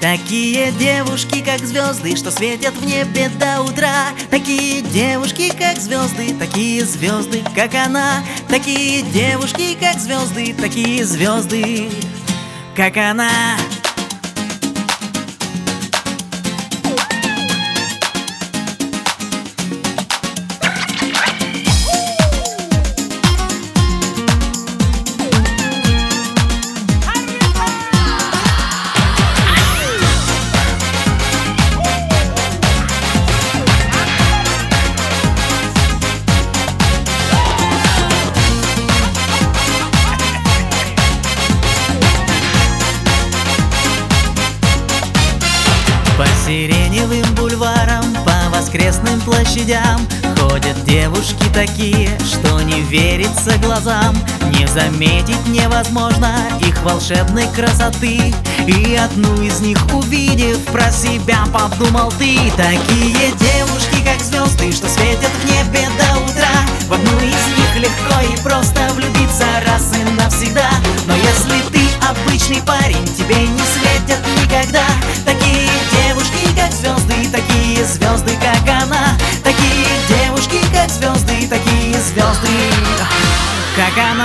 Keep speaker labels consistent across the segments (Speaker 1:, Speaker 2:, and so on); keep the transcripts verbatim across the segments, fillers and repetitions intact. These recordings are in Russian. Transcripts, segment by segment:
Speaker 1: Такие девушки, как звезды, что светят в небе до утра. Такие девушки, как звезды, такие звезды, как она. Такие девушки, как звезды, такие звезды, как она. По сиреневым бульварам, по воскресным площадям ходят девушки такие, что не верится глазам. Не заметить невозможно их волшебной красоты. И одну из них увидев, про себя подумал ты. Такие девушки, как звезды, что светят в небе до утра. В одну из них легко и просто влюбиться раз и навсегда. Но если ты обычный парень, тебе не светят никогда такие девушки, как звезды, такие звезды, как она. Такие девушки, как звезды, такие звезды, как она.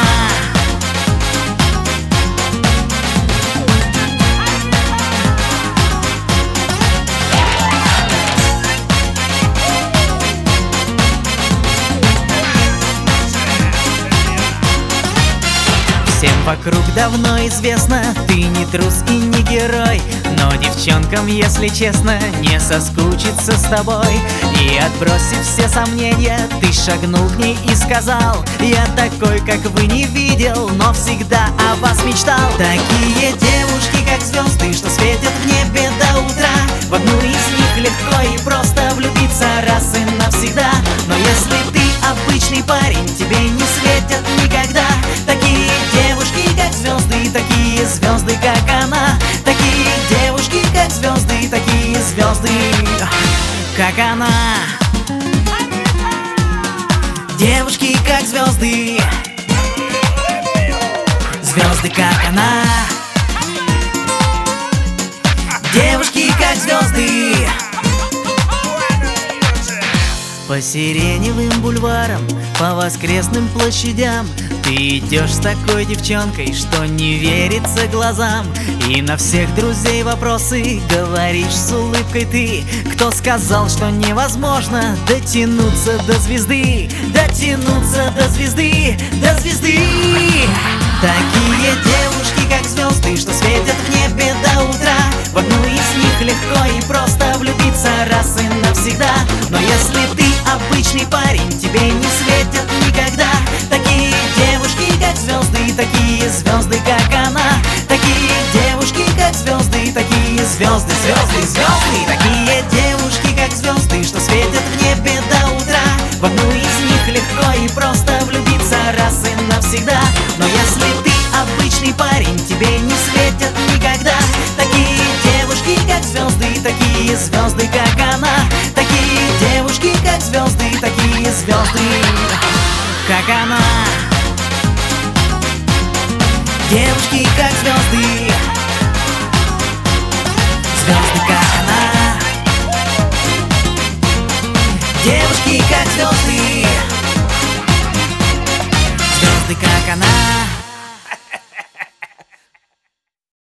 Speaker 1: Всем вокруг давно известно, ты не трус и не герой. Но девчонкам, если честно, не соскучиться с тобой. И отбросив все сомнения, ты шагнул к ней и сказал: я такой, как вы, не видел, но всегда о вас мечтал. Такие девушки, как звезды, что светят в небе до утра. В одну из них легко и просто влюбиться раз и навсегда. Но если ты обычный парень, тебе не светят никогда такие девушки, как звезды, такие звезды, как она. Такие девушки, как звезды, такие звезды, как она. Девушки, как звезды, звезды, как она. Девушки, как звезды. По сиреневым бульварам, по воскресным площадям ты идешь с такой девчонкой, что не верится глазам. И на всех друзей вопросы говоришь с улыбкой ты. Кто сказал, что невозможно дотянуться до звезды? Дотянуться до звезды, до звезды. Такие девушки, как звезды, что светят в небе до утра. В одну из них легко и просто влюбиться раз и навсегда. Но если ты обычный парень, тебе не светят никогда такие девушки, как звезды, такие звезды, как она. Такие девушки, как звезды, такие звезды, звезды, звезды. Такие девушки, как звезды, что светят в небе до утра. В одну из них легко и просто влюбиться раз и навсегда. Но если ты обычный парень, тебе не светят никогда такие девушки, как звезды, такие звезды, как она. Такие девушки, как звезды, такие звезды, как она. Девушки, как звезды, звезды, как она. Девушки, как звезды, звезды, как она.